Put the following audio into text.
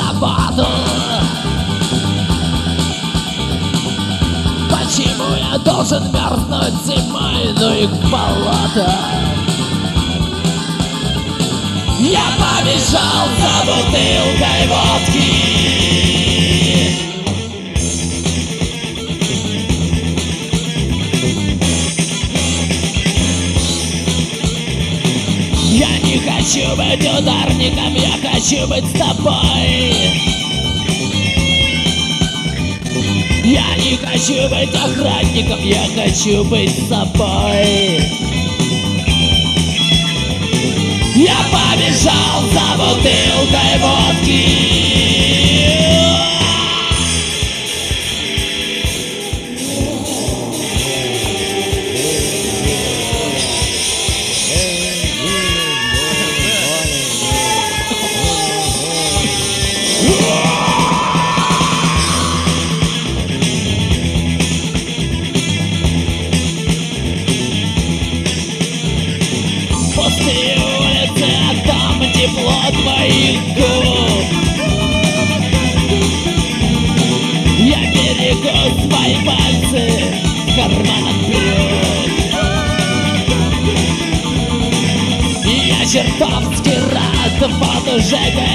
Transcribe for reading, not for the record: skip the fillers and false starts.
работу. Почему я должен мерзнуть зимой, ну и к болоту? Я побежал за бутылкой водки. Я не хочу быть ударником, я хочу быть с тобой. Я не хочу быть охранником, я хочу быть с собой. Я побежал за бутылкой водки. Пустые улицы, а там тепло твоих губ. Я берегу свои пальцы в карманах брюк. И я чертовски рад, вот уже